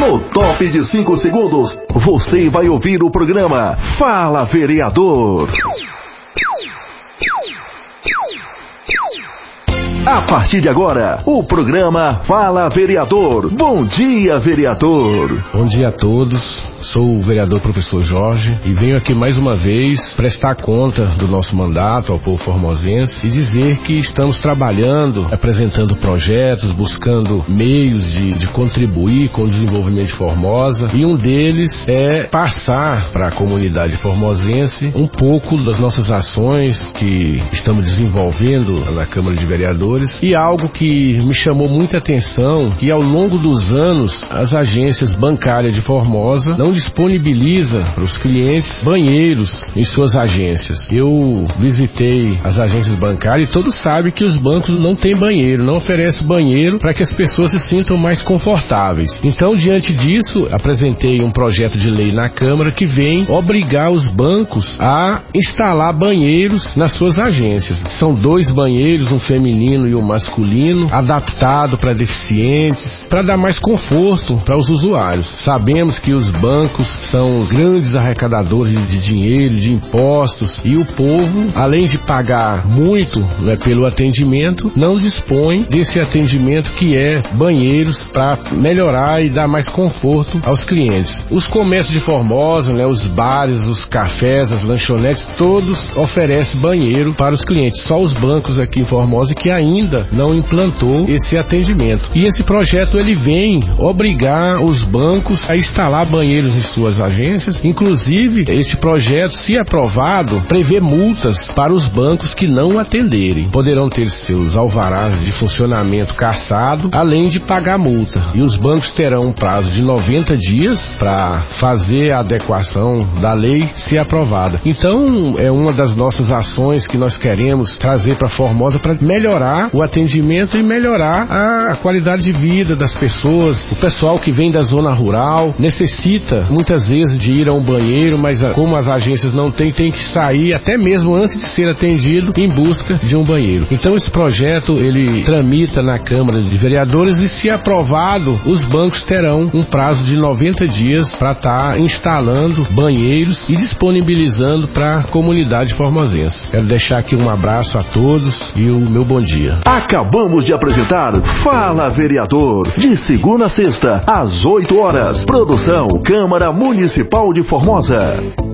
No top de 5 segundos, você vai ouvir o programa Fala Vereador. A partir de agora, o programa Fala Vereador. Bom dia, vereador. Bom dia a todos. Sou o vereador professor Jorge e venho aqui mais uma vez prestar conta do nosso mandato ao povo formosense e dizer que estamos trabalhando, apresentando projetos, buscando meios de contribuir com o desenvolvimento de Formosa, e um deles é passar para a comunidade formosense um pouco das nossas ações que estamos desenvolvendo na Câmara de Vereadores, e algo que me chamou muita atenção, que ao longo dos anos as agências bancárias de Formosa não disponibiliza para os clientes banheiros em suas agências. Eu visitei as agências bancárias e todos sabem que os bancos não têm banheiro, não oferecem banheiro para que as pessoas se sintam mais confortáveis. Então, diante disso, apresentei um projeto de lei na Câmara que vem obrigar os bancos a instalar banheiros nas suas agências. São 2 banheiros, um feminino e um masculino, adaptado para deficientes, para dar mais conforto para os usuários. Sabemos que os bancos são grandes arrecadadores de dinheiro, de impostos, e o povo, além de pagar muito, né, pelo atendimento, não dispõe desse atendimento que é banheiros para melhorar e dar mais conforto aos clientes. Os comércios de Formosa, né, os bares, os cafés, as lanchonetes, todos oferecem banheiro para os clientes. Só os bancos aqui em Formosa que ainda não implantou esse atendimento. E esse projeto ele vem obrigar os bancos a instalar banheiros em suas agências. Inclusive, esse projeto, se aprovado, prevê multas para os bancos que não atenderem. Poderão ter seus alvarás de funcionamento cassado, além de pagar multa. E os bancos terão um prazo de 90 dias para fazer a adequação da lei, se aprovada. Então, é uma das nossas ações que nós queremos trazer para Formosa para melhorar o atendimento e melhorar a qualidade de vida das pessoas. O pessoal que vem da zona rural necessita muitas vezes de ir a um banheiro, mas como as agências não têm, tem que sair até mesmo antes de ser atendido em busca de um banheiro. Então esse projeto ele tramita na Câmara de Vereadores e, se aprovado, os bancos terão um prazo de 90 dias para estar instalando banheiros e disponibilizando para a comunidade formosense. Quero deixar aqui um abraço a todos e o meu bom dia. Acabamos de apresentar Fala Vereador, de segunda a sexta, às 8 horas. Produção Câmara Municipal de Formosa.